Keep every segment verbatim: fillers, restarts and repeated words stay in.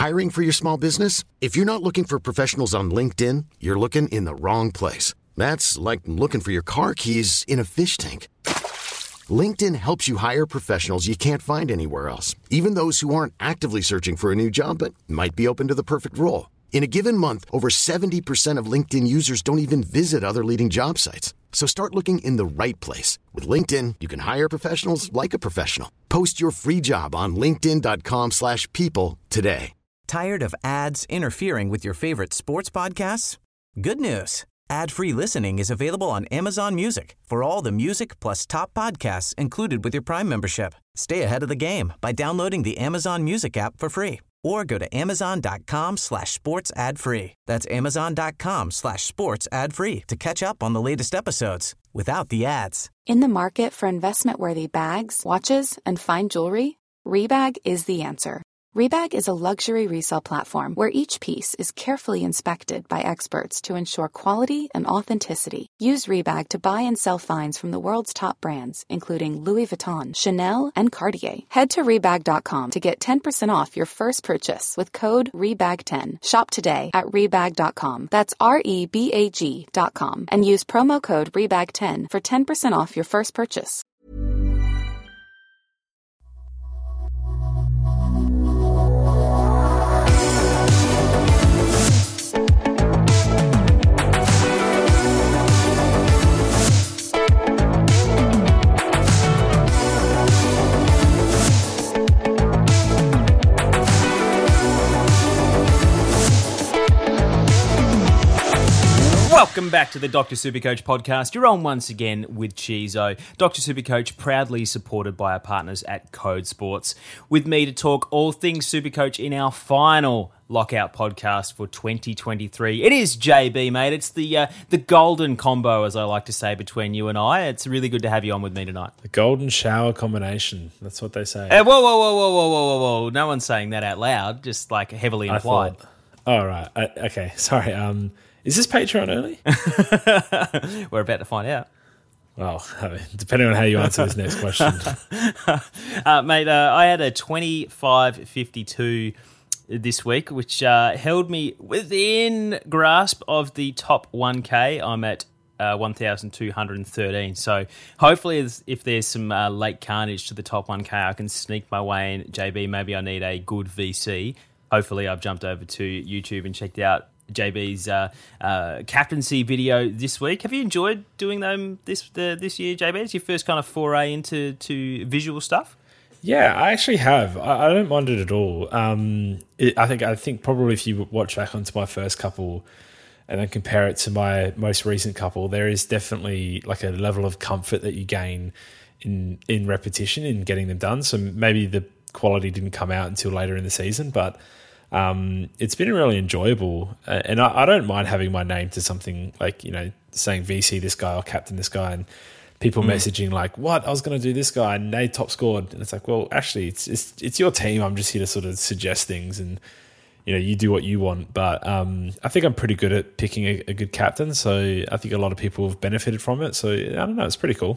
Hiring for your small business? If you're not looking for professionals on LinkedIn, you're looking in the wrong place. That's like looking for your car keys in a fish tank. LinkedIn helps you hire professionals you can't find anywhere else, even those who aren't actively searching for a new job but might be open to the perfect role. In a given month, over seventy percent of LinkedIn users don't even visit other leading job sites. So start looking in the right place. With LinkedIn, you can hire professionals like a professional. Post your free job on linkedin.com slash people today. Tired of ads interfering with your favorite sports podcasts? Good news. Ad-free listening is available on Amazon Music for all the music plus top podcasts included with your Prime membership. Stay ahead of the game by downloading the Amazon Music app for free or go to amazon.com slash sports ad free. That's amazon.com slash sports ad free to catch up on the latest episodes without the ads. In the market for investment-worthy bags, watches, and fine jewelry, Rebag is the answer. Rebag is a luxury resale platform where each piece is carefully inspected by experts to ensure quality and authenticity. Use Rebag to buy and sell finds from the world's top brands, including Louis Vuitton, Chanel, and Cartier. Head to Rebag dot com to get ten percent off your first purchase with code rebag ten. Shop today at Rebag dot com. That's R E B A G dot com. And use promo code rebag ten for ten percent off your first purchase. Welcome back to the Doctor Supercoach podcast. You're on once again with Chizo. Doctor Supercoach proudly supported by our partners at Code Sports. With me to talk all things Supercoach in our final lockout podcast for twenty twenty-three. It is J B, mate. It's the uh, the golden combo, as I like to say, between you and I. It's really good to have you on with me tonight. The golden shower combination. That's what they say. Uh, whoa, whoa, whoa, whoa, whoa, whoa, whoa, whoa. No one's saying that out loud, just like heavily implied. Thought, oh, right. I, okay, sorry. Um... Is this Patreon early? We're about to find out. Well, depending on how you answer this next question. uh, mate, uh, I had a twenty-five fifty-two this week, which uh, held me within grasp of the top one K. I'm at uh, one thousand two hundred thirteen. So hopefully if there's some uh, late carnage to the top one K, I can sneak my way in. J B, maybe I need a good V C. Hopefully I've jumped over to YouTube and checked out J B's uh, uh, captaincy video this week. Have you enjoyed doing them this the, this year, J B? It's your first kind of foray into to visual stuff? Yeah, I actually have. I, I don't mind it at all. Um, it, I think I think probably if you watch back onto my first couple and then compare it to my most recent couple, there is definitely like a level of comfort that you gain in in repetition in getting them done. So maybe the quality didn't come out until later in the season, but Um, it's been really enjoyable, uh, and I, I don't mind having my name to something like, you know, saying V C this guy or captain this guy, and people mm. messaging like, "What? I was going to do this guy, and they top scored." And it's like, well, actually, it's, it's it's your team. I'm just here to sort of suggest things, and you know, you do what you want. But um, I think I'm pretty good at picking a, a good captain, so I think a lot of people have benefited from it. So I don't know, it's pretty cool.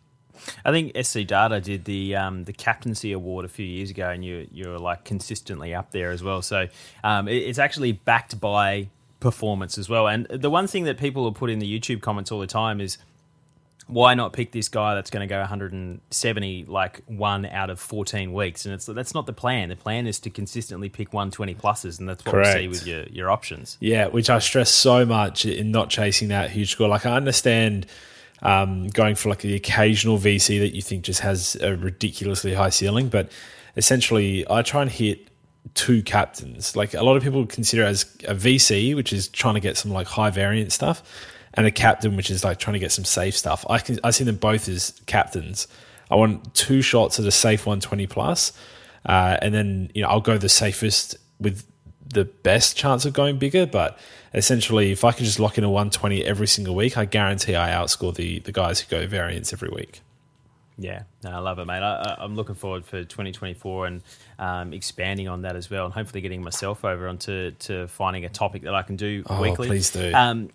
I think S C Data did the um, the captaincy award a few years ago, and you you're like consistently up there as well. So um, it, it's actually backed by performance as well. And the one thing that people will put in the YouTube comments all the time is, why not pick this guy that's going to go one hundred seventy like one out of fourteen weeks? And it's that's not the plan. The plan is to consistently pick one twenty pluses, and that's what Correct. we see with your your options. Yeah, which I stress so much in not chasing that huge score. Like I understand. Um, going for like the occasional V C that you think just has a ridiculously high ceiling, but essentially I try and hit two captains. Like a lot of people consider it as a V C, which is trying to get some like high variant stuff, and a captain, which is like trying to get some safe stuff. I can I see them both as captains. I want two shots at a safe one twenty plus, uh, and then you know I'll go the safest with the best chance of going bigger, but essentially if I can just lock in a one twenty every single week, I guarantee I outscore the the guys who go variants every week. Yeah, no, I love it, mate. I, I'm looking forward for twenty twenty-four and um, expanding on that as well, and hopefully getting myself over onto to finding a topic that I can do oh, weekly. Please do. Um,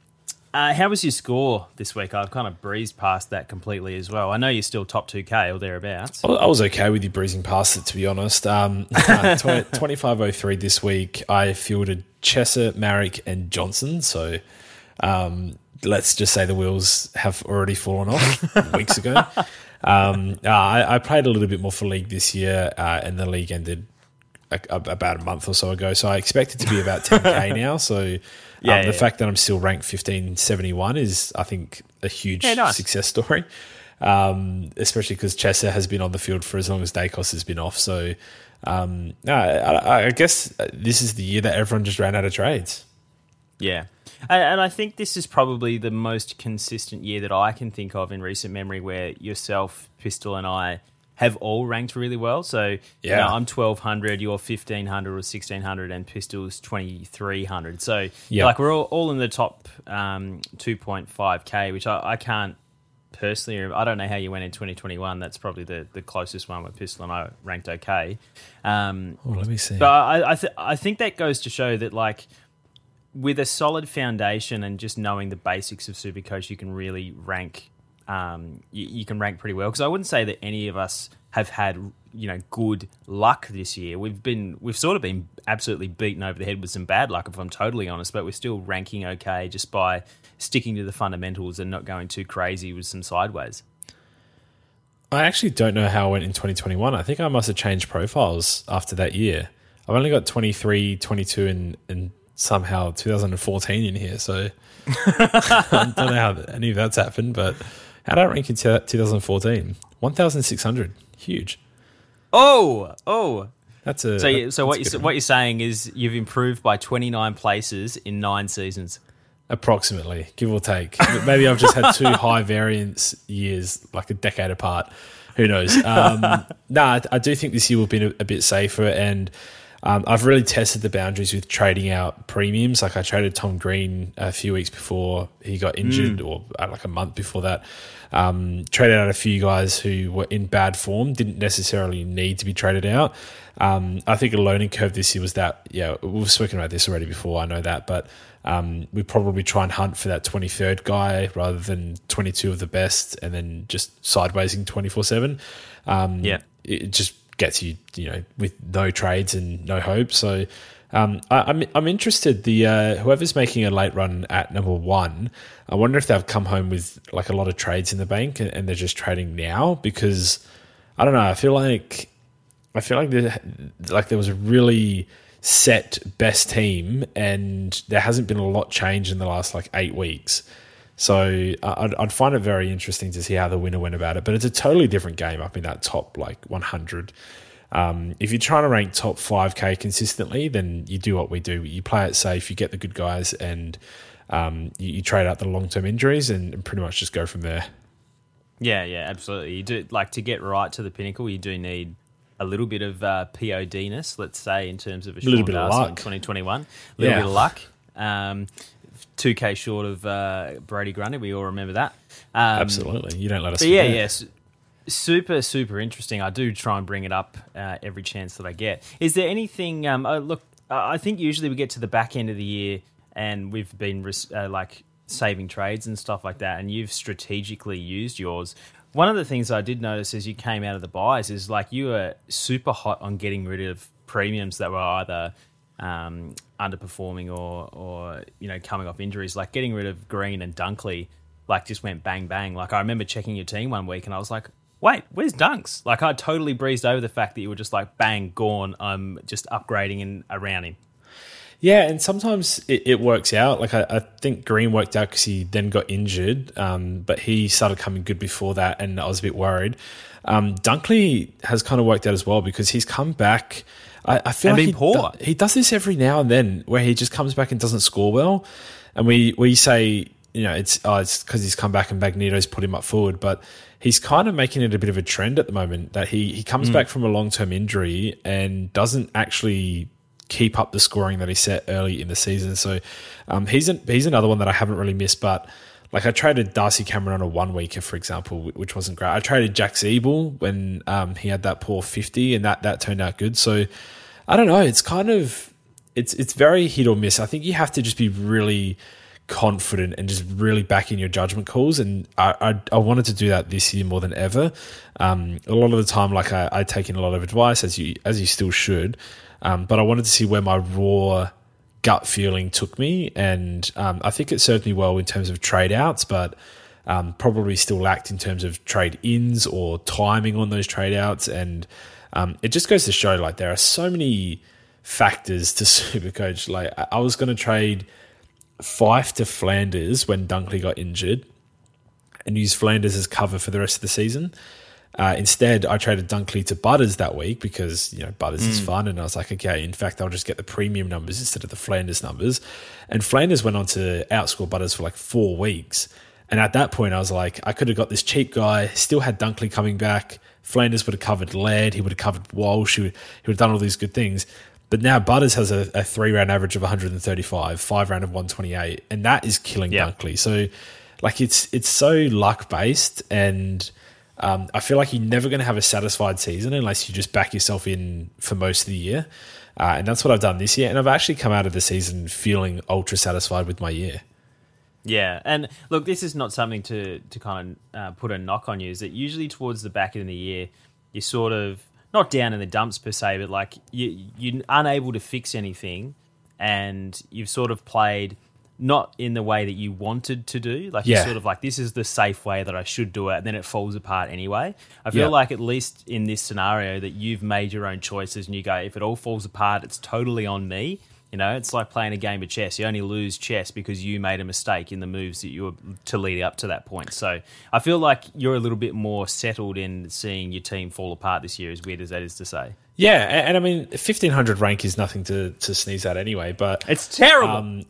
Uh, how was your score this week? I've kind of breezed past that completely as well. I know you're still top two K or thereabouts. I was okay with you breezing past it, to be honest. Um, twenty-five oh three this week. I fielded Chesser, Marrick, and Johnson. So um, let's just say the wheels have already fallen off weeks ago. Um, uh, I, I played a little bit more for league this year, uh, and the league ended a, a, about a month or so ago. So I expect it to be about ten K now. So yeah, um, the yeah. fact that I'm still ranked fifteen seventy-one is, I think, a huge yeah, nice. success story. Um, especially because Chesser has been on the field for as long as Dacos has been off. So um, no, I, I guess this is the year that everyone just ran out of trades. Yeah. And I think this is probably the most consistent year that I can think of in recent memory where yourself, Pistol, and I have all ranked really well. So yeah. you know, I'm twelve hundred, you're fifteen hundred or sixteen hundred, and Pistol's twenty-three hundred. So yep. like we're all, all in the top um, two point five K, which I, I can't personally, I don't know how you went in twenty twenty-one. That's probably the, the closest one where Pistol and I ranked okay. Um, oh, let me see. But I I, th- I think that goes to show that like, with a solid foundation and just knowing the basics of Supercoach, you can really rank. Um, you, you can rank pretty well, because I wouldn't say that any of us have had you know good luck this year. We've been we've sort of been absolutely beaten over the head with some bad luck, if I'm totally honest. But we're still ranking okay just by sticking to the fundamentals and not going too crazy with some sideways. I actually don't know how I went in twenty twenty-one. I think I must have changed profiles after that year. I've only got twenty-three, twenty-two, and and somehow two thousand fourteen in here, so I don't know how any of that's happened, but how did I rank in two thousand fourteen? one thousand six hundred. Huge. Oh, oh. That's a. So, you, so that's what, you, what you're saying is you've improved by twenty-nine places in nine seasons. Approximately, give or take. Maybe I've just had two high variance years, like a decade apart. Who knows? Um, no, nah, I do think this year will be a, a bit safer, and Um, I've really tested the boundaries with trading out premiums. Like I traded Tom Green a few weeks before he got injured, mm. or like a month before that. Um, traded out a few guys who were in bad form, didn't necessarily need to be traded out. Um, I think a learning curve this year was that, yeah, we've spoken about this already before, I know that, but um, we probably try and hunt for that twenty-third guy rather than twenty-two of the best and then just sidewaysing twenty-four seven. Um, yeah. It just gets you, you know, with no trades and no hope. So um, I, I'm I'm interested. The uh, whoever's making a late run at number one, I wonder if they've come home with like a lot of trades in the bank and, and they're just trading now, because I don't know. I feel like I feel like there, like there was a really set best team and there hasn't been a lot change in the last like eight weeks. So I'd, I'd find it very interesting to see how the winner went about it. But it's a totally different game up in that top like one hundred. Um, if you're trying to rank top five K consistently, then you do what we do. You play it safe, you get the good guys, and um, you, you trade out the long-term injuries and, and pretty much just go from there. Yeah, yeah, absolutely. You do, like, to get right to the pinnacle, you do need a little bit of uh, P O D-ness, let's say, in terms of a, a little bit of luck in twenty twenty-one. A little yeah. bit of luck. Um, two K short of uh, Brady Grundy. We all remember that. Um, Absolutely. You don't let us forget. Yeah, yes. Yeah, super, super interesting. I do try and bring it up uh, every chance that I get. Is there anything... Um, uh, look, I think usually we get to the back end of the year and we've been uh, like saving trades and stuff like that, and you've strategically used yours. One of the things I did notice as you came out of the buys is like you were super hot on getting rid of premiums that were either um, underperforming or, or you know, coming off injuries. Like getting rid of Green and Dunkley, like just went bang bang. Like I remember checking your team one week and I was like, wait, where's Dunks? Like I totally breezed over the fact that you were just like bang gone. I'm just upgrading and around him. Yeah, and sometimes it, it works out. Like I, I think Green worked out because he then got injured, um, but he started coming good before that, and I was a bit worried. Um, Dunkley has kind of worked out as well because he's come back. I, I feel and like he, poor. Do, he does this every now and then, where he just comes back and doesn't score well, and we we say, you know, it's oh, it's because he's come back and Magneto's put him up forward, but he's kind of making it a bit of a trend at the moment that he he comes mm. back from a long term injury and doesn't actually keep up the scoring that he set early in the season. So um, he's an, he's another one that I haven't really missed. But like I traded Darcy Cameron on a one weeker, for example, which wasn't great. I traded Jack Zeeble when um, he had that poor fifty, and that that turned out good. So I don't know. It's kind of it's it's very hit or miss. I think you have to just be really confident and just really back in your judgment calls. And I, I, I wanted to do that this year more than ever. Um, a lot of the time, like I, I take in a lot of advice, as you as you still should. Um, but I wanted to see where my raw gut feeling took me, and um, I think it served me well in terms of trade outs, but um, probably still lacked in terms of trade ins or timing on those trade outs. And um, it just goes to show, like, there are so many factors to Supercoach. Like, I was going to trade Fife to Flanders when Dunkley got injured and use Flanders as cover for the rest of the season. Uh, instead, I traded Dunkley to Butters that week because, you know, Butters mm. is fun. And I was like, okay, in fact, I'll just get the premium numbers instead of the Flanders numbers. And Flanders went on to outscore Butters for like four weeks. And at that point, I was like, I could have got this cheap guy, still had Dunkley coming back. Flanders would have covered Laird. He would have covered Walsh. He would, he would have done all these good things. But now Butters has a, a three-round average of one hundred thirty-five, five-round of one twenty-eight, and that is killing yeah. Dunkley. So, like, it's it's so luck-based, and um, I feel like you're never going to have a satisfied season unless you just back yourself in for most of the year. Uh, and that's what I've done this year, and I've actually come out of the season feeling ultra-satisfied with my year. Yeah, and look, this is not something to, to kind of uh, put a knock on you, is that usually towards the back end of the year, you sort of... not down in the dumps per se, but like you, you're unable to fix anything, and you've sort of played not in the way that you wanted to do. Like yeah. you're sort of like, this is the safe way that I should do it, and then it falls apart anyway. I feel yeah. like at least in this scenario that you've made your own choices, and you go, if it all falls apart, it's totally on me. You know, it's like playing a game of chess. You only lose chess because you made a mistake in the moves that you were to lead up to that point. So I feel like you're a little bit more settled in seeing your team fall apart this year, as weird as that is to say. Yeah, and, and I mean, fifteen hundred rank is nothing to, to sneeze at anyway, but... It's terrible! Um,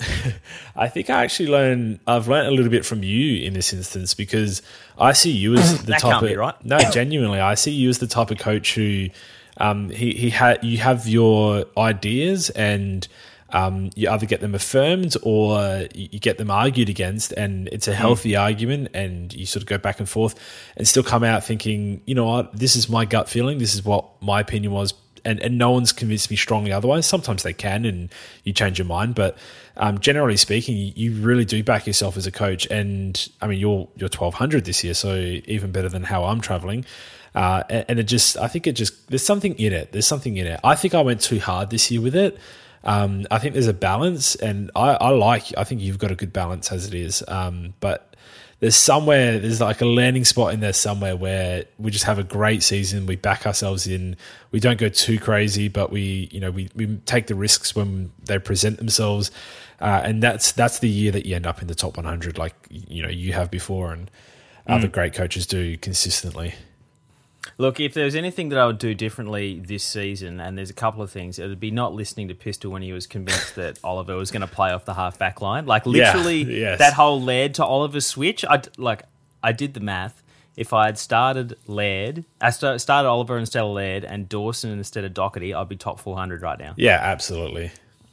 I think I actually learned... I've learned a little bit from you in this instance, because I see you as the that type can't of... be right. No, genuinely, I see you as the type of coach who... Um, he he ha- you have your ideas, and... Um, you either get them affirmed or you get them argued against, and it's a healthy mm. argument, and you sort of go back and forth and still come out thinking, you know what, this is my gut feeling, this is what my opinion was, and, and no one's convinced me strongly otherwise. Sometimes they can and you change your mind, but um, generally speaking, you, you really do back yourself as a coach. And I mean, you're you're twelve hundred this year, so even better than how I'm traveling. Uh, and, and it just, I think it just, there's something in it. There's something in it. I think I went too hard this year with it. Um, I think there's a balance, and I, I like, I think you've got a good balance as it is. Um, but there's somewhere, there's like a landing spot in there somewhere where we just have a great season. We back ourselves in. We don't go too crazy, but we, you know, we, we take the risks when they present themselves. Uh, and that's, that's the year that you end up in the top one hundred, like, you know, you have before, and mm. other great coaches do consistently. Look, if there's anything that I would do differently this season, and there's a couple of things, it would be not listening to Pistol when he was convinced that Oliver was going to play off the half-back line. Like, literally, yeah, yes. that whole Laird to Oliver switch, I, like, I did the math. If I had started Laird, I started Oliver instead of Laird and Dawson instead of Doherty, I'd be top four hundred right now. Yeah, absolutely.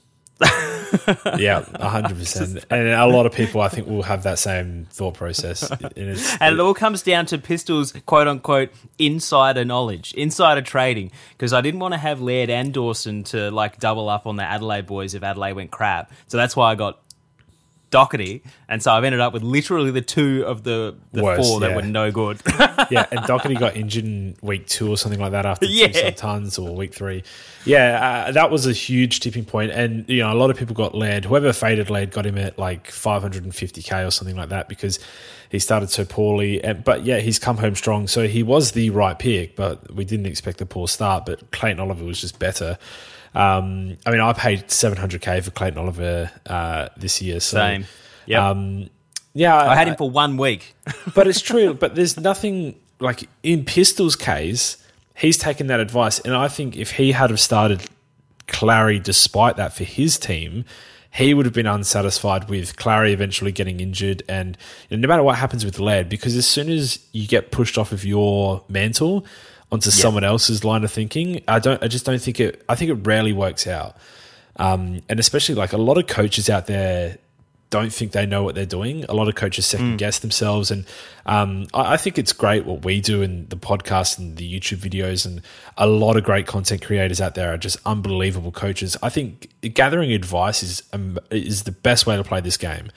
Yeah, one hundred percent. And a lot of people, I think, will have that same thought process. And, it's, and it all comes down to Pistol's quote-unquote insider knowledge, insider trading, because I didn't want to have Laird and Dawson to like double up on the Adelaide boys if Adelaide went crap. So that's why I got Doherty, and so I've ended up with literally the two of the, the Worst, four that yeah. were no good. Yeah, and Doherty got injured in week two or something like that after yeah. two tons or week three. Yeah, uh, that was a huge tipping point, and you know a lot of people got Laird. Whoever faded Laird got him at like five hundred fifty K or something like that because he started so poorly. And, but yeah, he's come home strong, so he was the right pick, but we didn't expect a poor start. But Clayton Oliver was just better. Um, I mean, I paid seven hundred K for Clayton Oliver uh, this year. So, Same. Yeah. Um, yeah. I had him for one week. But it's true. But there's nothing, like in Pistol's case, he's taken that advice. And I think if he had have started Clary despite that for his team, he would have been unsatisfied with Clary eventually getting injured. And you know, no matter what happens with Laird, because as soon as you get pushed off of your mantle onto yep. someone else's line of thinking, I don't. I just don't think it. I think it rarely works out, um, and especially like a lot of coaches out there don't think they know what they're doing. A lot of coaches second mm. guess themselves, and um, I, I think it's great what we do in the podcast and the YouTube videos, and a lot of great content creators out there are just unbelievable coaches. I think gathering advice is um, is the best way to play this game.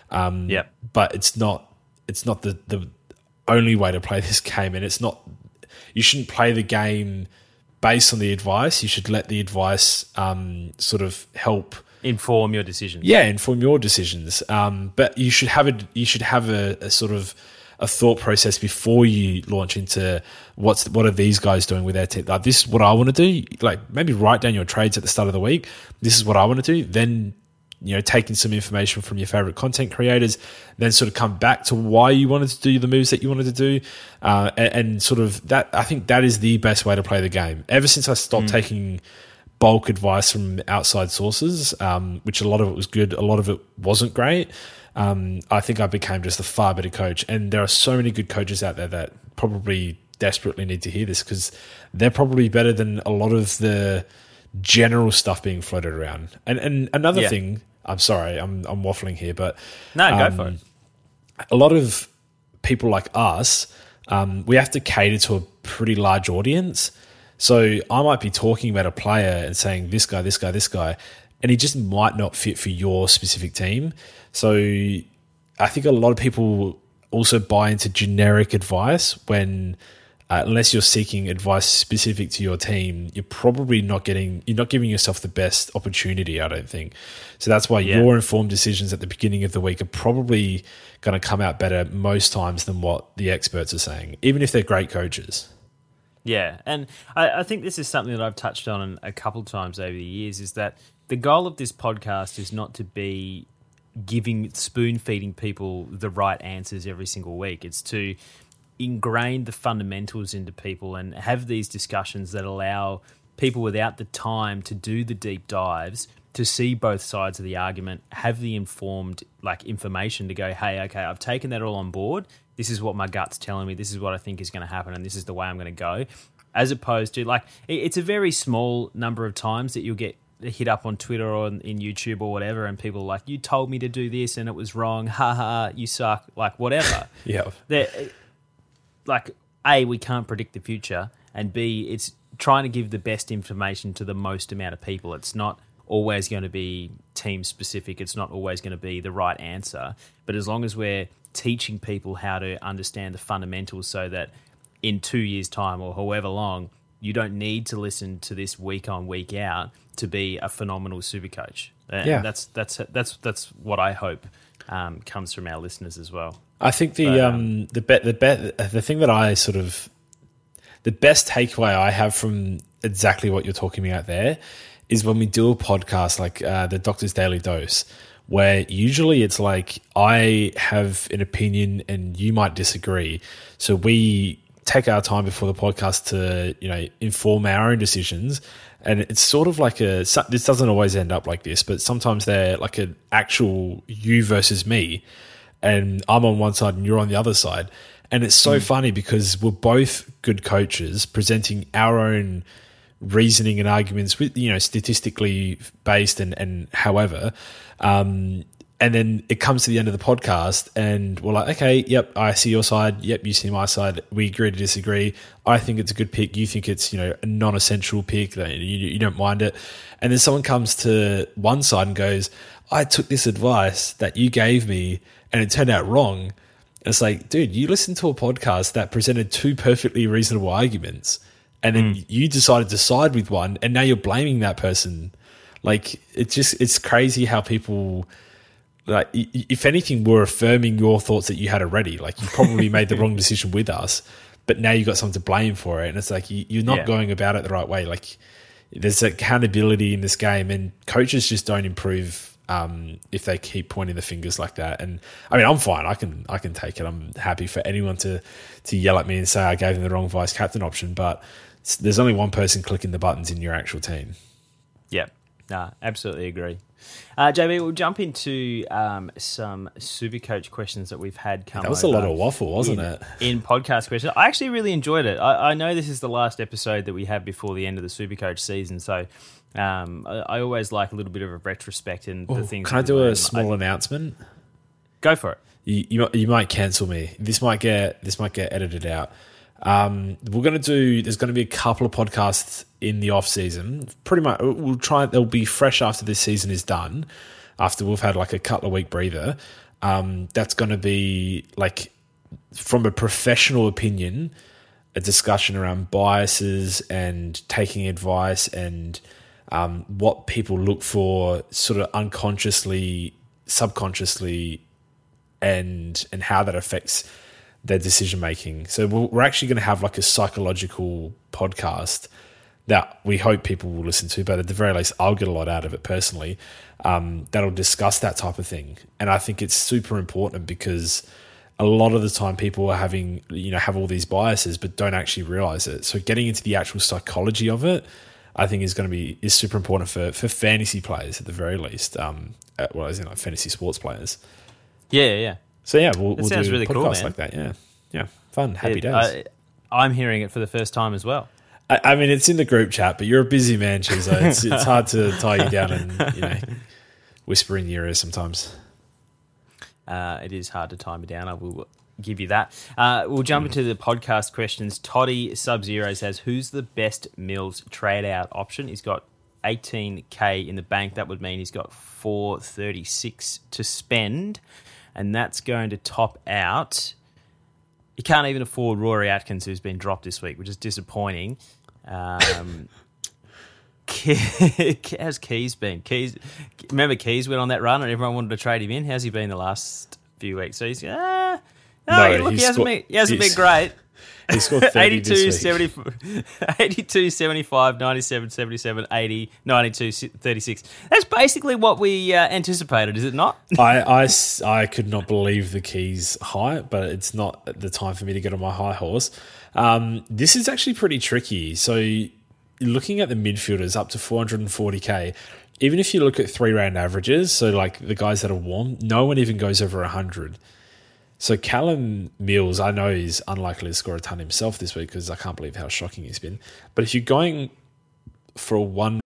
Um, yeah. But it's not it's not the, the only way to play this game, and it's not. You shouldn't play the game based on the advice. You should let the advice um, sort of help inform your decisions. Yeah, inform your decisions. Um, but you should have a you should have a, a sort of a thought process before you launch into what's what are these guys doing with their team. Like, this is what I want to do. Like, maybe write down your trades at the start of the week. This is what I want to do. Then, you know, taking some information from your favorite content creators, then sort of come back to why you wanted to do the moves that you wanted to do, uh, and, and sort of that. I think that is the best way to play the game. Ever since I stopped mm. taking bulk advice from outside sources, um, which a lot of it was good, a lot of it wasn't great. Um, I think I became just a far better coach. And there are so many good coaches out there that probably desperately need to hear this, because they're probably better than a lot of the general stuff being floated around. And and another yeah. thing, I'm sorry, I'm I'm waffling here, but no, um, go for it. A lot of people like us, um, we have to cater to a pretty large audience. So I might be talking about a player and saying this guy, this guy, this guy, and he just might not fit for your specific team. So I think a lot of people also buy into generic advice when, uh, unless you're seeking advice specific to your team, you're probably not getting, you're not giving yourself the best opportunity, I don't think. So that's why yeah. your informed decisions at the beginning of the week are probably going to come out better most times than what the experts are saying, even if they're great coaches. Yeah, and I, I think this is something that I've touched on a couple of times over the years, is that the goal of this podcast is not to be giving, spoon-feeding people the right answers every single week. It's to ingrain the fundamentals into people and have these discussions that allow people without the time to do the deep dives to see both sides of the argument, have the informed like information to go, hey, okay, I've taken that all on board. This is what my gut's telling me. This is what I think is going to happen, and this is the way I'm going to go. As opposed to, like, it's a very small number of times that you'll get hit up on Twitter or in YouTube or whatever, and people are like, you told me to do this and it was wrong. Ha ha, you suck. Like, whatever. yeah. They're, like, A, we can't predict the future, and B, it's trying to give the best information to the most amount of people. It's not always going to be team specific. It's not always going to be the right answer. But as long as we're teaching people how to understand the fundamentals, so that in two years' time or however long, you don't need to listen to this week on, week out to be a phenomenal super coach. And yeah. that's that's that's that's what I hope um, comes from our listeners as well. I think the but, um, um, the be- the be- the thing that I sort of the best takeaway I have from exactly what you're talking about there is when we do a podcast like uh, the Doctor's Daily Dose, where usually it's like I have an opinion and you might disagree. So we take our time before the podcast to, you know, inform our own decisions. And it's sort of like a, this doesn't always end up like this, but sometimes they're like an actual you versus me, and I'm on one side and you're on the other side. And it's so mm. funny because we're both good coaches presenting our own reasoning and arguments with, you know, statistically based and, and however, um, and then it comes to the end of the podcast and we're like, okay, yep, I see your side. Yep, you see my side. We agree to disagree. I think it's a good pick. You think it's, you know, a non-essential pick. That you, you don't mind it. And then someone comes to one side and goes, I took this advice that you gave me and it turned out wrong. And it's like, dude, you listened to a podcast that presented two perfectly reasonable arguments, and then mm. you decided to side with one, and now you're blaming that person. Like, it's just, it's crazy how people, like, if anything, we're affirming your thoughts that you had already. Like, you probably made the wrong decision with us, but now you've got someone to blame for it. And it's like, you're not yeah. going about it the right way. Like, there's accountability in this game, and coaches just don't improve um, if they keep pointing the fingers like that. And I mean, I'm fine. I can, I can take it. I'm happy for anyone to, to yell at me and say I gave them the wrong vice captain option, but there's only one person clicking the buttons in your actual team. Yeah, no, absolutely agree. Uh, J B, we'll jump into um, some Supercoach questions that we've had come That was over a lot of waffle, wasn't in, it? In podcast questions. I actually really enjoyed it. I, I know this is the last episode that we have before the end of the Supercoach season, so um, I, I always like a little bit of a retrospect and Ooh, the things. Can I do learn. a small I, announcement? Go for it. You, you you might cancel me. This might get this might get edited out. Um, we're going to do, there's going to be a couple of podcasts in the off season. Pretty much, we'll try, they'll be fresh after this season is done, after we've had like a couple of week breather. um, that's going to be like, from a professional opinion, a discussion around biases and taking advice and um, what people look for sort of unconsciously, subconsciously, and and how that affects their decision making. So we're actually going to have like a psychological podcast that we hope people will listen to, but at the very least, I'll get a lot out of it personally. Um, that'll discuss that type of thing, and I think it's super important because a lot of the time people are having, you know, have all these biases but don't actually realize it. So getting into the actual psychology of it, I think is going to be is super important for for fantasy players at the very least. Um, at, well, as in like fantasy sports players. Yeah, yeah. So yeah, we'll, that we'll sounds do really podcasts cool, man. like that. Yeah, yeah, fun, happy It, days. I, I'm hearing it for the first time as well. I, I mean, it's in the group chat, but you're a busy man, Chizo. It's it's hard to tie you down and, you know, whisper in your ear sometimes. Uh, it is hard to tie me down. I will give you that. Uh, we'll jump into the podcast questions. Toddy Sub-Zero says, who's the best Mills trade-out option? He's got eighteen K in the bank. That would mean he's got four thirty-six to spend, and that's going to top out. He can't even afford Rory Atkins, who's been dropped this week, which is disappointing. Um, how's Keys been? Keys, remember Keys went on that run and everyone wanted to trade him in? How's he been the last few weeks? So he's, ah, oh, no, yeah, look, he hasn't, scored, been, he hasn't been great. He scored thirty eighty-two, this week. seventy, eighty-two, seventy-five, ninety-seven, seventy-seven, eighty, ninety-two, thirty-six. That's basically what we uh, anticipated, is it not? I, I, I could not believe the Keys high, but it's not the time for me to get on my high horse. Um, this is actually pretty tricky. So looking at the midfielders up to four hundred forty K, even if you look at three round averages, so like the guys that are warm, no one even goes over one hundred. So Callum Mills, I know he's unlikely to score a ton himself this week because I can't believe how shocking he's been. But if you're going for a one...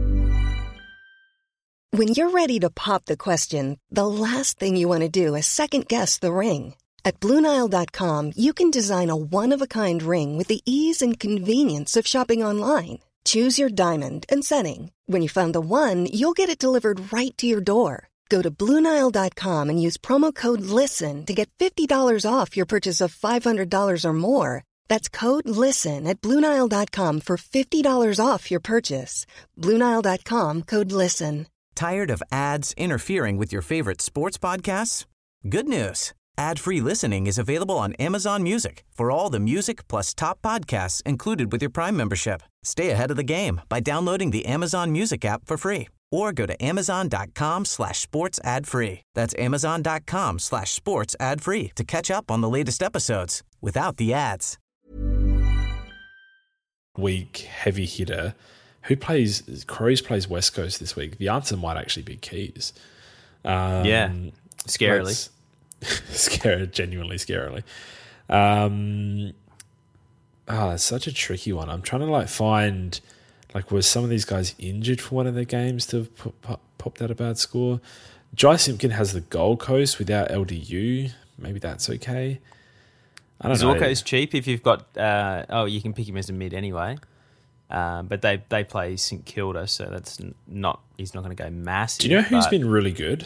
When you're ready to pop the question, the last thing you want to do is second-guess the ring. At Blue Nile dot com, you can design a one-of-a-kind ring with the ease and convenience of shopping online. Choose your diamond and setting. When you find the one, you'll get it delivered right to your door. Go to Blue Nile dot com and use promo code LISTEN to get fifty dollars off your purchase of five hundred dollars or more. That's code LISTEN at Blue Nile dot com for fifty dollars off your purchase. Blue Nile dot com, code LISTEN. Tired of ads interfering with your favorite sports podcasts? Good news. Ad-free listening is available on Amazon Music for all the music plus top podcasts included with your Prime membership. Stay ahead of the game by downloading the Amazon Music app for free or go to amazon.com slash sports ad free. That's amazon.com slash sports ad free to catch up on the latest episodes without the ads. Week heavy hitter. Who plays, Crows plays West Coast this week. The answer might actually be Keys. Um, yeah, scarily. Scary, genuinely scarily. Um, oh, it's such a tricky one. I'm trying to like find, like, was some of these guys injured for one of their games to have pop, pop, popped out a bad score? Jai Simpkin has the Gold Coast without L D U. Maybe that's okay. I don't know. Zorko's cheap if you've got. Uh, oh, you can pick him as a mid anyway. Um, but they they play St Kilda, so that's not. He's not going to go massive. Do you know who's but, been really good?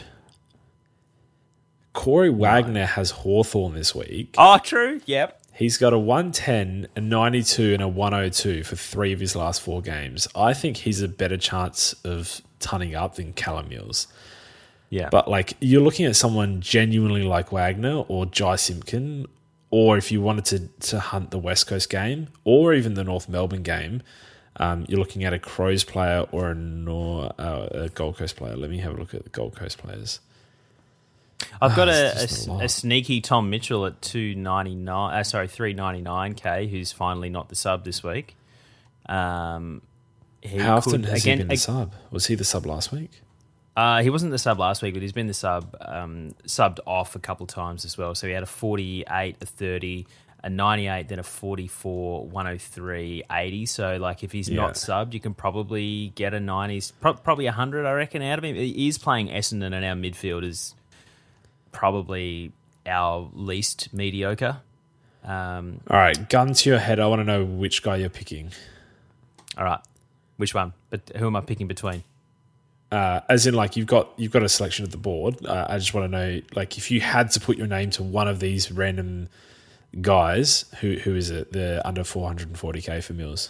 Corey Wagner has Hawthorn this week. Oh, true. Yep. He's got a one ten, a ninety-two, and a one oh two for three of his last four games. I think he's a better chance of tunning up than Callum Mills. Yeah. But like you're looking at someone genuinely like Wagner or Jai Simpkin, or if you wanted to, to hunt the West Coast game or even the North Melbourne game, um, you're looking at a Crows player or a, Nor, uh, a Gold Coast player. Let me have a look at the Gold Coast players. I've got oh, a, a, a, a sneaky Tom Mitchell at two ninety-nine. Uh, sorry, three ninety-nine K, who's finally not the sub this week. Um, he How often could, has again, he been the sub? Was he the sub last week? Uh, he wasn't the sub last week, but he's been the sub, um, subbed off a couple of times as well. So he had a forty-eight, a thirty, a ninety-eight, then a forty-four, one oh three, eighty. So like if he's yeah. not subbed, you can probably get a nineties, pro- probably one hundred, I reckon, out of him. He is playing Essendon, and our midfield is probably our least mediocre. Um, all right, gun to your head. I want to know which guy you're picking. All right, which one? But who am I picking between? Uh, as in, like, you've got you've got a selection of the board. Uh, I just want to know, like, if you had to put your name to one of these random guys, who who is it? The under four hundred forty K for Mills.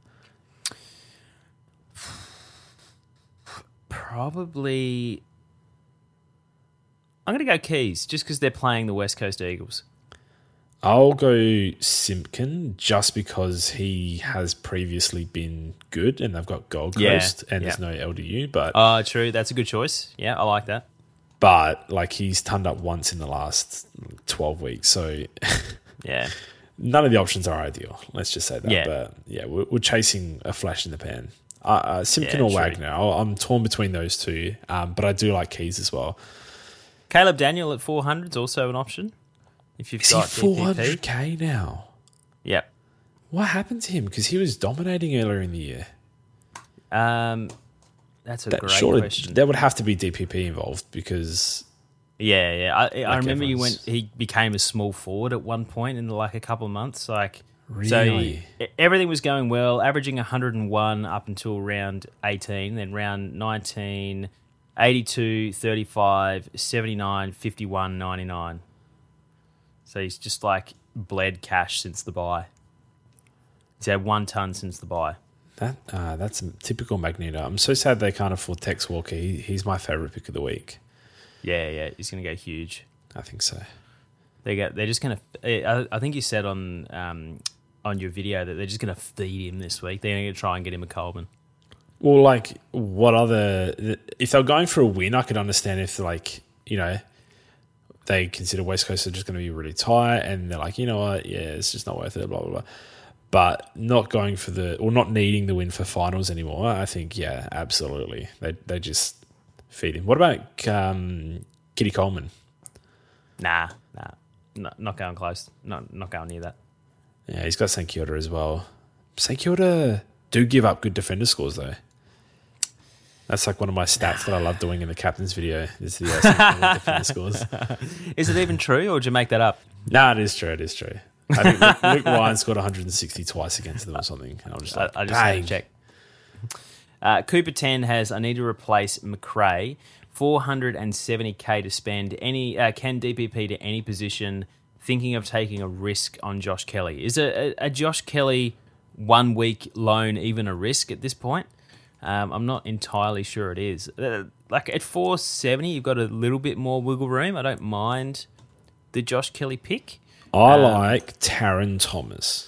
Probably, I'm going to go Keys, just because they're playing the West Coast Eagles. I'll go Simpkin just because he has previously been good and they've got Gold Coast Yeah, and yeah. there's no L D U. But Oh, true. That's a good choice. Yeah, I like that. but like he's turned up once in the last twelve weeks, so Yeah. none of the options are ideal. Let's just say that. Yeah. But yeah, we're, we're chasing a flash in the pan. Uh, uh, Simpkin Yeah, or true. Wagner. I'm torn between those two, um, but I do like Keys as well. Caleb Daniel at four hundred is also an option. If you've Is he got four D P P. hundred K now? Yep. What happened to him? Because he was dominating earlier in the year. Um, that's a That, great surely question. there would have to be D P P involved because Yeah, yeah. I, I Like remember he went. everyone's- He became a small forward at one point in like a couple of months. Like, Really? so he- everything was going well, averaging one hundred one up until round eighteen. Then round nineteen, eighty-two, thirty-five, seventy-nine, fifty-one, ninety-nine. So he's just like bled cash since the buy. He's had one ton since the buy. that uh, that's a typical Magneto. I'm so sad they can't afford Tex Walker. He, he's my favourite pick of the week. Yeah, yeah. He's going to go huge. I think so. They get. They're just going to. I, I think you said on um, on your video that they're just going to feed him this week. They're going to try and get him a Coleman. Well, like, what other... If they're going for a win, I could understand if, like, you know, they consider West Coast are just going to be really tight and they're like, you know what, yeah, it's just not worth it, blah, blah, blah. But not going for the... Or not needing the win for finals anymore, I think, yeah, absolutely. They they just feed him. What about um, Kitty Coleman? Nah, nah, no, not going close. Not not going near that. Yeah, he's got St Kilda as well. St Kilda do give up good defender scores, though. That's like one of my stats that I love doing in the captain's video. Is the uh, St Kilda defender scores. Is it even true, or did you make that up? No, it is true. It is true. I think Luke, Luke Ryan scored one hundred sixty twice against them or something. And I'm just like, I, I just had bang. to check. Uh, Cooper ten has, I need to replace McRae. four hundred seventy K to spend. Any uh, can D P P to any position. Thinking of taking a risk on Josh Kelly. Is a, a, a Josh Kelly one week loan even a risk at this point? Um, I'm not entirely sure it is. Uh, like at four seventy, you've got a little bit more wiggle room. I don't mind the Josh Kelly pick. I Um, like Taron Thomas.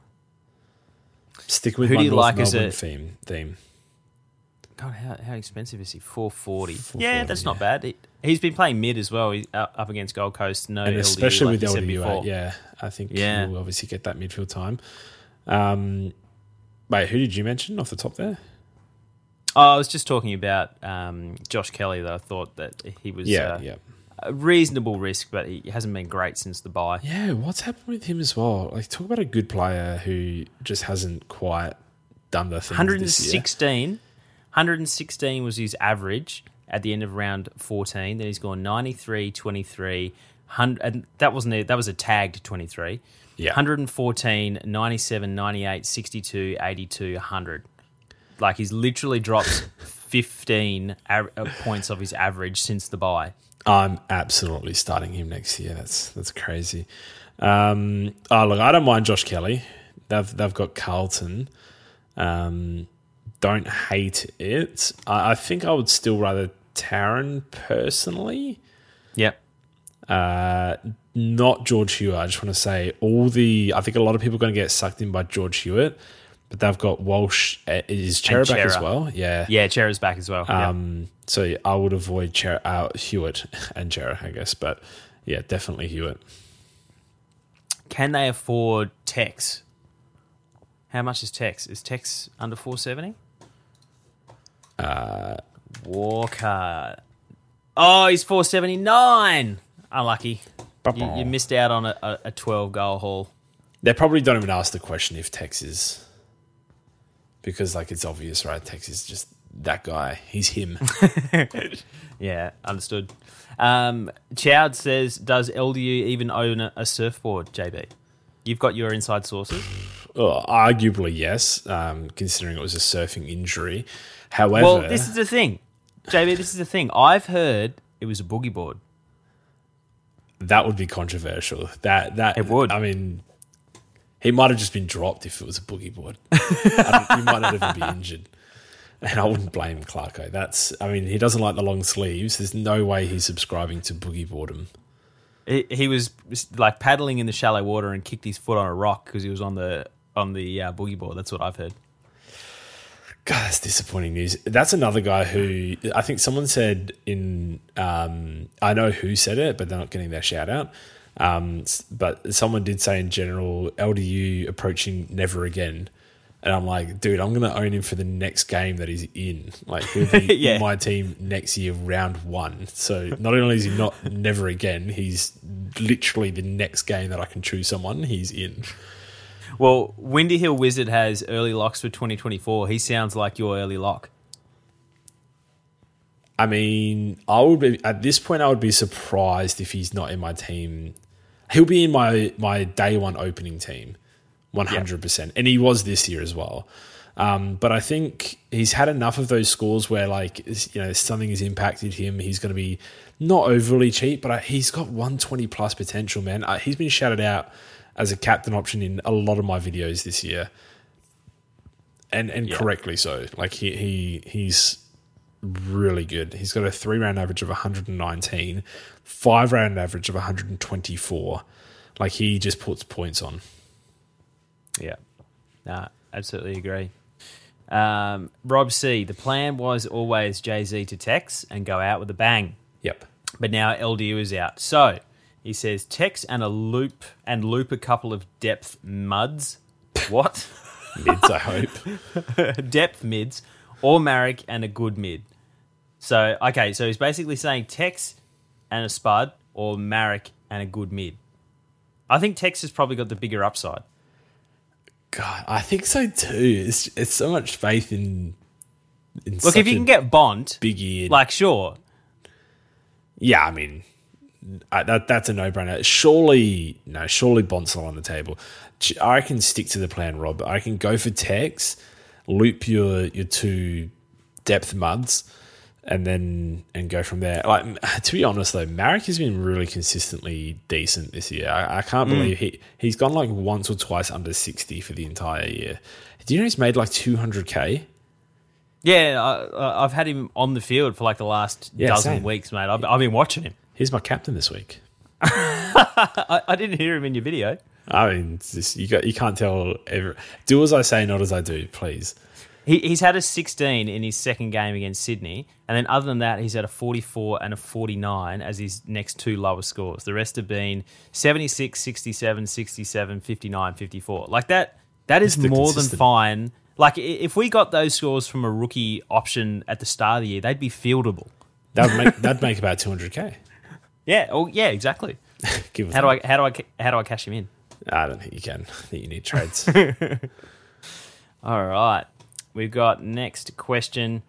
Stick with Who my do you North like as Melbourne a- theme. theme. God, how, how expensive is he? four forty. four Yeah, forty, that's not yeah. bad. He, he's been playing mid as well. He's up up against Gold Coast. No, And L D U, especially like with you L said D U, before. yeah, I think Yeah. you'll obviously get that midfield time. Um, wait, who did you mention off the top there? Oh, I was just talking about um, Josh Kelly. That I thought that he was Yeah, uh, yeah. a reasonable risk, but he hasn't been great since the bye. Yeah, what's happened with him as well? Like, talk about a good player who just hasn't quite done the thing this year. one sixteen, one sixteen was his average at the end of round fourteen. Then he's gone ninety-three, twenty-three, one hundred, and that wasn't a, that was a tagged twenty-three. Yeah. one fourteen, ninety-seven, ninety-eight, sixty-two, eighty-two, one hundred. Like he's literally dropped fifteen av- uh, points of his average since the bye. I'm absolutely starting him next year. That's that's crazy. Um, oh, look, I don't mind Josh Kelly. They've they've got Carlton. Um, don't hate it. I, I think I would still rather Taron personally. Yep. Uh, not George Hewitt. I just want to say all the. I think a lot of people are going to get sucked in by George Hewitt, but they've got Walsh. Uh, is Chera back as Chera. well? Yeah. Yeah, Chera's back as well. Yep. Um, so I would avoid Chera, uh, Hewitt and Chera, I guess, but yeah, definitely Hewitt. Can they afford Tex? How much is Tex? Is Tex under four seventy? Uh, Walker. Oh, he's four seventy-nine. Unlucky. You, you missed out on a, a twelve goal haul. They probably don't even ask the question if Tex is, because like it's obvious, right? Tex is just that guy. He's him. Yeah, understood. Um, Chowd says, does L D U even own a, a surfboard, J B? You've got your inside sources. Well, arguably yes, um, considering it was a surfing injury. However, Well, this is the thing. J B, this is the thing. I've heard it was a boogie board. That would be controversial. That that It would. I mean, he might have just been dropped if it was a boogie board. I don't, he might not even be injured. And I wouldn't blame Clarko. That's, I mean, he doesn't like the long sleeves. There's no way he's subscribing to boogie boredom. He, he was like paddling in the shallow water and kicked his foot on a rock because he was on the on the uh, boogie board. That's what I've heard. God, that's disappointing news. That's another guy who I think someone said in, um, I know who said it, but they're not getting their shout out. Um, but someone did say in general, L D U approaching never again. And I'm like, dude, I'm going to own him for the next game that he's in. Like, he'll be yeah. in my team next year, round one. So not only is he not never again, he's literally the next game that I can choose someone, he's in. Well, Windy Hill Wizard has early locks for twenty twenty-four. He sounds like your early lock. I mean, I would be, at this point, I would be surprised if he's not in my team. He'll be in my, my day one opening team. one hundred percent. Yep. And he was this year as well. Um, but I think he's had enough of those scores where, like, you know, something has impacted him. He's going to be not overly cheap, but he's got one twenty plus potential, man. Uh, he's been shouted out as a captain option in a lot of my videos this year. And and yep. correctly so. Like, he, he he's really good. He's got a three-round average of one hundred nineteen, five-round average of one hundred twenty-four. Like, he just puts points on. Yeah, nah, absolutely agree. Um, Rob C, the plan was always Jay-Z to Tex and go out with a bang. Yep. But now L D U is out. So he says Tex and a loop and loop a couple of depth muds. What? Mids, I hope. Depth mids or Marek and a good mid. So, okay, so he's basically saying Tex and a spud or Marek and a good mid. I think Tex has probably got the bigger upside. God, I think so too. It's it's so much faith in. in Look, if you can get Bont, big ear, like sure, yeah. I mean, I, that that's a no brainer. Surely, no, surely Bont's not on the table. I can stick to the plan, Rob. I can go for Tex, loop your your two depth muds, and then and go from there. Like, to be honest though, Marek has been really consistently decent this year. I, I can't believe mm. he he's gone like once or twice under sixty for the entire year. Do you know he's made like two hundred K? Yeah, I, I've had him on the field for like the last yeah, dozen same. weeks, mate. I've, I've been watching him. He's my captain this week. I, I didn't hear him in your video. I mean, it's just, you got you can't tell. Every, do as I say, not as I do, please. He, he's had a sixteen in his second game against Sydney, and then other than that, he's had a forty-four and a forty-nine as his next two lowest scores. The rest have been seventy-six, sixty-seven, sixty-seven, fifty-nine, fifty-four. Like that, that is more consistent. than fine. Like, if we got those scores from a rookie option at the start of the year, they'd be fieldable. That'd make that'd make about two hundred K. Yeah. Oh, yeah. Exactly. Give how do I how do I how do I cash him in? I don't think you can. I think you need trades. All right. We've got next question.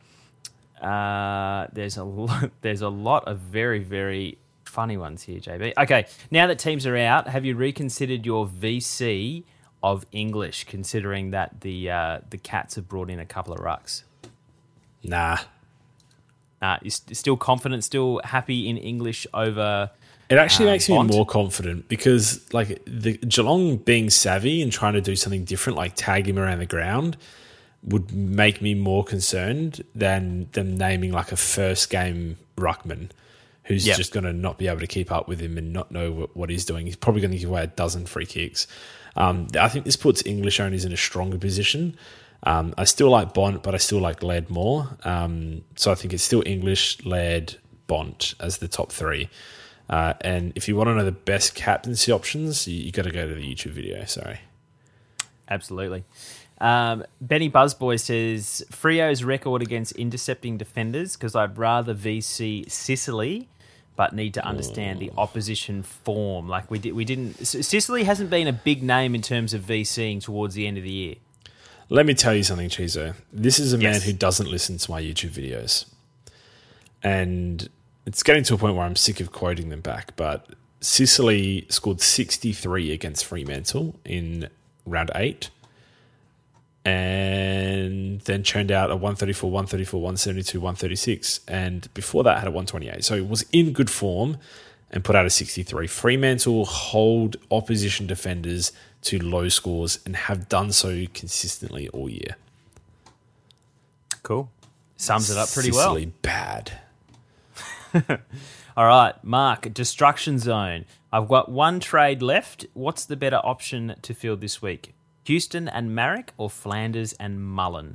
Uh, there's a lot, there's a lot of very, very funny ones here, J B. Okay, now that teams are out, have you reconsidered your V C of English, considering that the uh, the Cats have brought in a couple of rucks? Nah. Uh, you're still confident, still happy in English over... It actually uh, makes Bont? me more confident because, like, the Geelong being savvy and trying to do something different, like tag him around the ground, would make me more concerned than them naming like a first game ruckman who's yep. just going to not be able to keep up with him and not know what, what he's doing. He's probably going to give away a dozen free kicks. Um, I think this puts English owners in a stronger position. Um, I still like Bont, but I still like Laird more. Um, so I think it's still English, Laird, Bont as the top three. Uh, and if you want to know the best captaincy options, you, you got to go to the YouTube video. Sorry. Absolutely. Um, Benny Buzzboy says, Frio's record against intercepting defenders, because I'd rather V C Sicily, but need to understand oh. the opposition form. Like we did, we didn't. Sicily hasn't been a big name in terms of VCing towards the end of the year. Let me tell you something, Chizo. This is a yes. man who doesn't listen to my YouTube videos, and it's getting to a point where I'm sick of quoting them back. But Sicily scored sixty-three against Fremantle in round eight. and then churned out a one thirty-four, one thirty-four, one seventy-two, one thirty-six, and before that had a one twenty-eight. So it was in good form and put out a sixty-three. Fremantle hold opposition defenders to low scores and have done so consistently all year. Cool. Sums it up pretty well. Sicily bad. All right, Mark, Destruction Zone. I've got one trade left. What's the better option to field this week? Houston and Marek or Flanders and Mullen?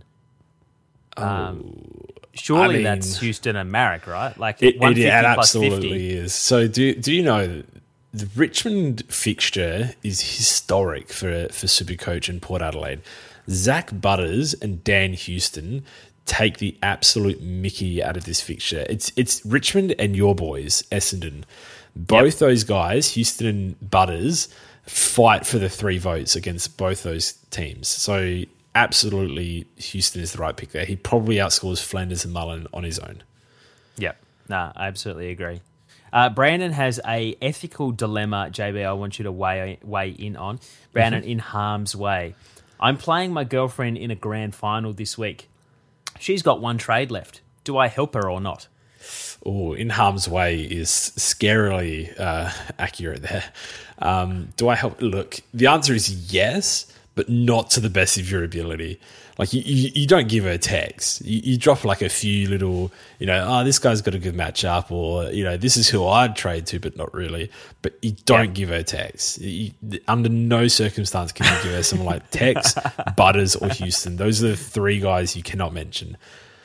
Um, surely I mean, that's Houston and Marek, right? Like it, one fifty it, it plus absolutely fifty. is. So do do you know the Richmond fixture is historic for for Supercoach and Port Adelaide? Zach Butters and Dan Houston take the absolute mickey out of this fixture. It's it's Richmond and your boys, Essendon. Both yep. those guys, Houston and Butters, fight for the three votes against both those teams. So absolutely Houston is the right pick there. He probably outscores Flanders and Mullen on his own. Yep. No, I absolutely agree. Uh, Brandon has a ethical dilemma, J B, I want you to weigh, weigh in on. Brandon, mm-hmm. in harm's way. I'm playing my girlfriend in a grand final this week. She's got one trade left. Do I help her or not? Oh, in harm's way is scarily uh, accurate there. Um, do I help? Look, the answer is yes, but not to the best of your ability. Like you, you, you don't give her a text. You, you drop like a few little, you know, oh, this guy's got a good matchup, or you know, this is who I'd trade to, but not really. But you don't yeah. give her a text. You, under no circumstance can you give her someone like Tex, Butters, or Houston. Those are the three guys you cannot mention.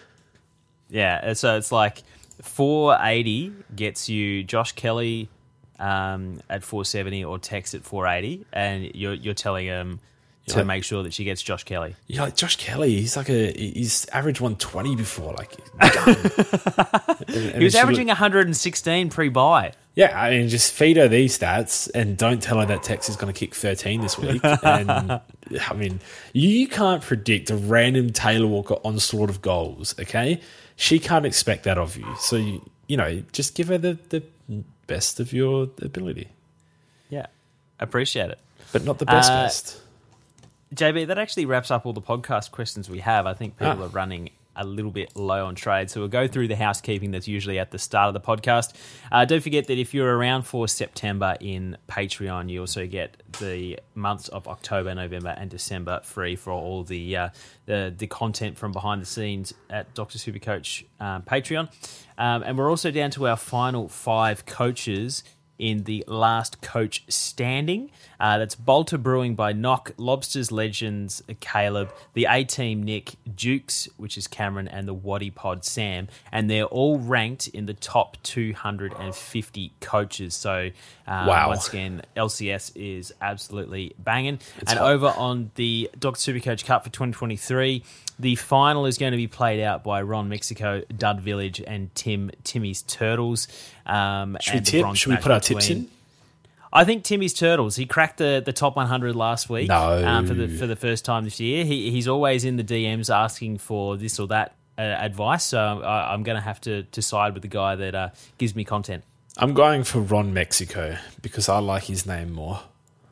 Yeah, so it's like four eighty gets you Josh Kelly um, at four seventy or Tex at four eighty, and you're you're telling him to like, make sure that she gets Josh Kelly. Yeah, like Josh Kelly, he's like a he's averaged one twenty before. Like and, and he was averaging look, one sixteen pre-buy. Yeah, I mean, just feed her these stats and don't tell her that Tex is going to kick thirteen this week. And I mean, you can't predict a random Taylor Walker onslaught of goals. Okay, she can't expect that of you. So you, you know, just give her the, the best of your ability. Yeah, appreciate it, but not the best uh, best. J B, that actually wraps up all the podcast questions we have. I think people ah. are running a little bit low on trade, so we'll go through the housekeeping that's usually at the start of the podcast. Uh, don't forget that if you're around for September in Patreon, you also get the months of October, November, and December free for all the uh, the, the content from behind the scenes at Doctor Supercoach um, Patreon. Um, and we're also down to our final five coaches in the last coach standing. Uh, that's Bolter Brewing by Nock, Lobsters Legends Caleb, the A-Team Nick, Dukes, which is Cameron, and the Waddy Pod Sam. And they're all ranked in the top two hundred fifty coaches. So um, wow. once again, L C S is absolutely banging. It's and hot. over on the Doctor Supercoach Cup for twenty twenty-three, the final is going to be played out by Ron Mexico, Dud Village, and Tim Timmy's Turtles. Um, Should we and the tip? bronze Should we match put our between- tips in? I think Timmy's Turtles. He cracked the, the top one hundred last week No. um, for the for the first time this year. He he's always in the D Ms asking for this or that uh, advice. So I, I'm going to have to to side with the guy that uh, gives me content. I'm going for Ron Mexico because I like his name more.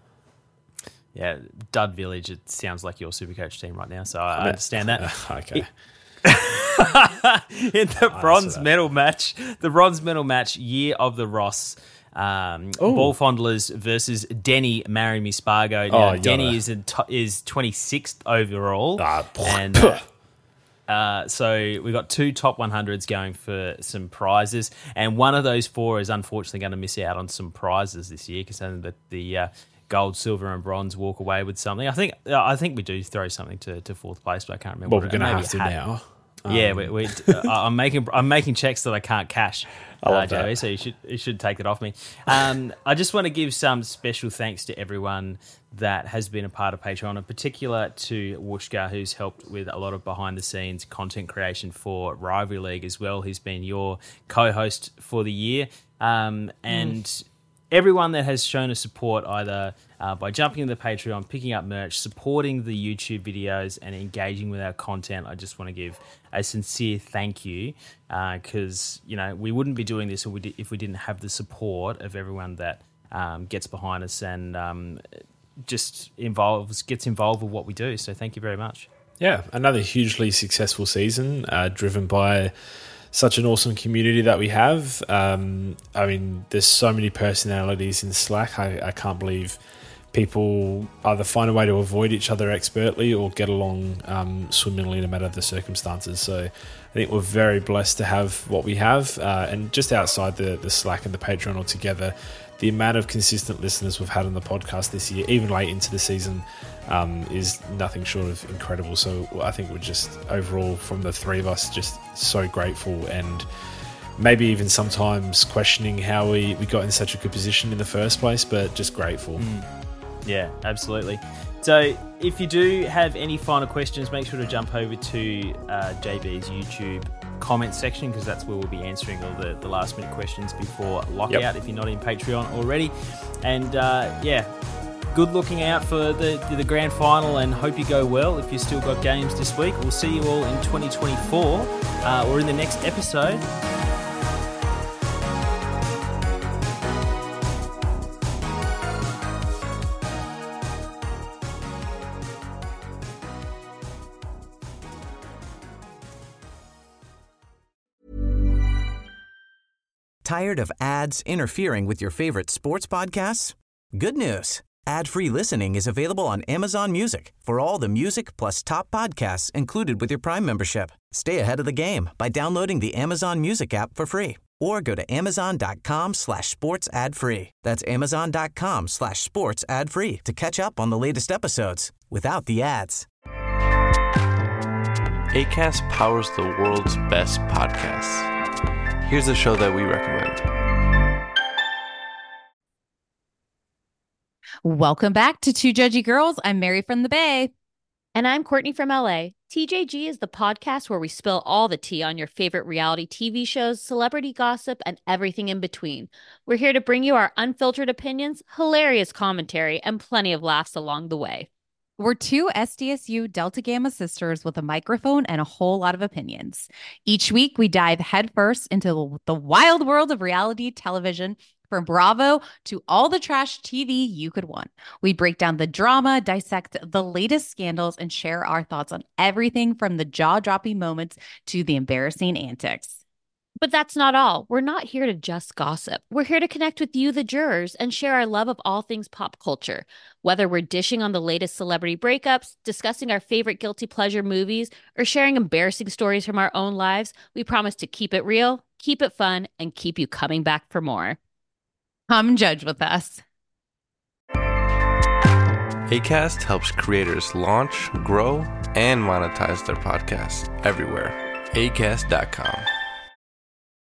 Yeah, Dud Village. It sounds like your Supercoach team right now, so I, I understand that. Okay. In the bronze medal match, the bronze medal match, year of the Ross. Um, ball fondlers versus Denny Marry Me Spargo. Now, Oh, Denny yada. is in to- is twenty-sixth overall, Ah, and uh, uh, so we got two top one hundreds going for some prizes, and one of those four is unfortunately going to miss out on some prizes this year because then the, the uh, gold, silver, and bronze walk away with something. I think uh, I think we do throw something to, to fourth place, but I can't remember. Well, what we're it- going to maybe have to hat. now. Yeah, Um, we, we, uh, I'm making I'm making checks that I can't cash, I love uh, Joey, that. so you should you should take that off me. Um, I just want to give some special thanks to everyone that has been a part of Patreon, in particular to Wooshka, who's helped with a lot of behind the scenes content creation for Rivalry League as well. He's been your co-host for the year, um, and. Mm. Everyone that has shown us support either uh, by jumping into the Patreon, picking up merch, supporting the YouTube videos, and engaging with our content, I just want to give a sincere thank you because, uh, you know, we wouldn't be doing this if we, did, if we didn't have the support of everyone that um, gets behind us and um, just involves gets involved with what we do. So thank you very much. Yeah, another hugely successful season, uh, driven by such an awesome community that we have. Um, I mean, there's so many personalities in Slack. I, I can't believe people either find a way to avoid each other expertly or get along um, swimmingly no matter the circumstances. So I think we're very blessed to have what we have. Uh, and just outside the, the Slack and the Patreon altogether, the amount of consistent listeners we've had on the podcast this year, even late into the season, um, is nothing short of incredible. So I think we're just overall, from the three of us, just so grateful, and maybe even sometimes questioning how we, we got in such a good position in the first place, but just grateful. Mm. Yeah, absolutely. So if you do have any final questions, make sure to jump over to uh, J B's YouTube comment section, because that's where we'll be answering all the, the last minute questions before lockout, yep. if you're not in Patreon already. And uh, yeah, good looking out for the, the grand final, and hope you go well if you've still got games this week. We'll see you all in twenty twenty-four uh, or in the next episode. Tired of ads interfering with your favorite sports podcasts? Good news. Ad-free listening is available on Amazon Music for all the music plus top podcasts included with your Prime membership. Stay ahead of the game by downloading the Amazon Music app for free, or go to amazon.com slash sports ad free. That's amazon.com slash sports ad free to catch up on the latest episodes without the ads. Acast powers the world's best podcasts. Here's a show that we recommend. Welcome back to Two Judgy Girls. I'm Mary from the Bay. And I'm Courtney from L A. T J G is the podcast where we spill all the tea on your favorite reality T V shows, celebrity gossip, and everything in between. We're here to bring you our unfiltered opinions, hilarious commentary, and plenty of laughs along the way. We're two S D S U Delta Gamma sisters with a microphone and a whole lot of opinions. Each week, we dive headfirst into the wild world of reality television, from Bravo to all the trash T V you could want. We break down the drama, dissect the latest scandals, and share our thoughts on everything from the jaw-dropping moments to the embarrassing antics. But that's not all. We're not here to just gossip. We're here to connect with you, the jurors, and share our love of all things pop culture. Whether we're dishing on the latest celebrity breakups, discussing our favorite guilty pleasure movies, or sharing embarrassing stories from our own lives, we promise to keep it real, keep it fun, and keep you coming back for more. Come judge with us. Acast helps creators launch, grow, and monetize their podcasts everywhere. acast dot com.